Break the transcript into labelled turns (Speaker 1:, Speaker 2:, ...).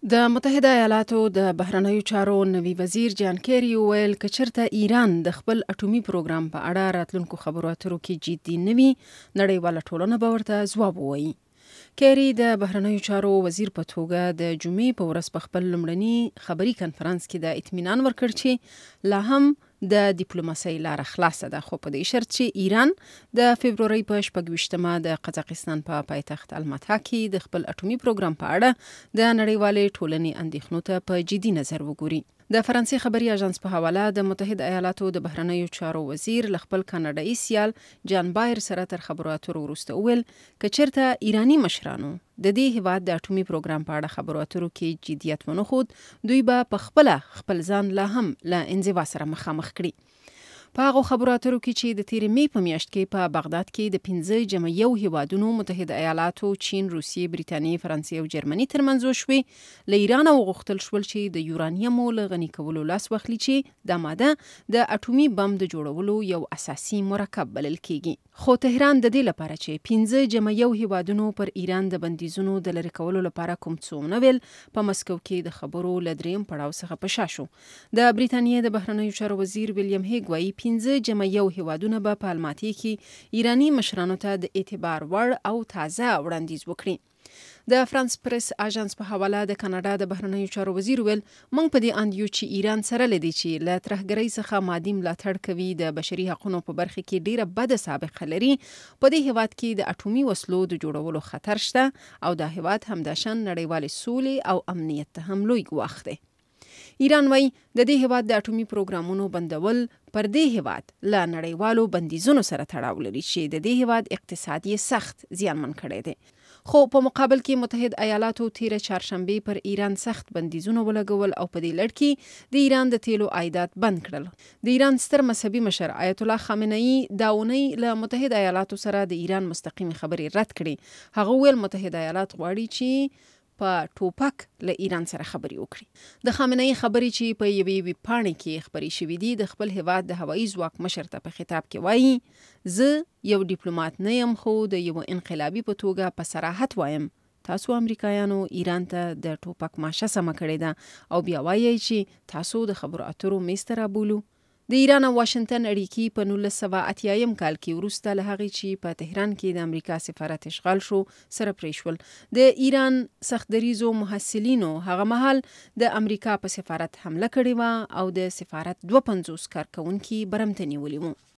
Speaker 1: د متحده ایالاتو د بهرنیو چارو نوي وزیر جان کیری وویل که چېرته ایران د خپل اټومي پروګرام په اړه راتلونکو خبرو اترو کې جدي نه وي، نړیواله ټولنه به ورته ځواب ووایي. کیری د بهرنیو چارو وزیر په توګه د جمعې په ورځ په خپل لومړني خبري کنفرانس کې د اطمینان ورکړ چې لا هم د ډیپلوماسۍ لاره خلاصه ده، خو په دې شرط چې ایران د فبرورۍ په 26مه د قزاقستان په پایتخت الماتا کې د خپل اټومي پروګرام په اړه د نړیوالې ټولنې اندېښنو ته په جدي نظر وګوري. د فرانسې خبري اژانس په حواله د متحده ایالاتو د بهرنیو چارو وزیر له خپل کاناډایي سیال جان بایر سره تر خبرو اترو وروسته وویل که چېرته ایراني مشرانو د دې هیواد د اټومي پروګرام په اړه خبرو اترو کې جدیت ونه ښود، دوی به په خپل ځان لا هم له انزوا سره مخامخ کړي. په هغو خبرو اترو کې چې د تیرې مې په میاشت کې په بغداد کې د 15 جمع یو هیوادونو متحده ایالاتو، چین، روسیې، بریتانیې، فرانسې او جرمني ترمنځ وشوې، له ایران وغوښتل شول چې د یورانیمو له غني کولو لاس واخلي چې دا ماده د اټومي بم د جوړولو یو اساسي مرکب بلل کیږي. خو تهران د دې لپاره چې 15 جمع یو هیوادونو پر ایران د بندیزونو د لرې کولو لپاره کوم څه ونه ویل، په مسکو کې د خبرو له درېیم پړاو څخه په شا شو. د بریتانیې د بهرنیو چارو وزیر ویلیام هیګ وایي 15 جمع یو هیوادونه به په الماتي کې ایراني مشرانو ته د اعتبار وړ او تازه وړاندیز وکړي. د فرانس پریس اژانس په حواله د کاناډا د بهرنیو چارو وزیر ویل موږ په دې اند یو چې ایران سره لدی چې له ترهګرۍ څخه مادي ملاتړ کوي، د بشري حقوقو په برخه کې ډیره بده سابقه لري، په دې هیواد کې د اټومي وسلو د جوړولو خطر شته او دا هیواد همداشان نړیوال سولې او امنیت ته هم لوی ګواښ دی. ایران وایي د دې هیواد د اټومي پروګرامونو بندول پر دې هیواد له نړیوالو بندیزونو سره تړاو لري چې د دې هیواد اقتصاد یې سخت زیانمن کړی دی. خو په مقابل کې متحده ایالاتو تیره چهارشنبه پر ایران سخت بندیزونه ولګول او په دې لړ کې د ایران د تیلو عایدات بند کړل. د ایران ستر مذهبي مشر آیت الله خامنه‌ای دا اونۍ له متحده ایالاتو سره د ایران مستقیم خبرې رد کړې. هغه ویل متحده ایالات غواړي چې په ټوپک له ایران سره خبرې وکړي. د خامنه‌ای خبرې چې په یوې ویبپاڼې کې خبرې شوې دي د خپل هیواد د هوایي ځواک مشر ته په خطاب کې وایي زه یو ډیپلوماټ نه یم، خو د یو انقلابي په توګه په صراحت وایم تاسو امریکایانو ایران ته د ټوپک ماشه سمه کړې ده او بیا وایي چې تاسو د خبرو اترو میز ته رابولو. د ایران او واشنگټن اړیکې په 1980 کال کې وروسته له هغې چې په تهران کې د امریکا سفارت اشغال شو سره پرې شول. د ایران سخت دریځو محصلینو هغه مهال د امریکا په سفارت حمله کړې وه او د سفارت 250 کارکونکي برمته نیولي وو.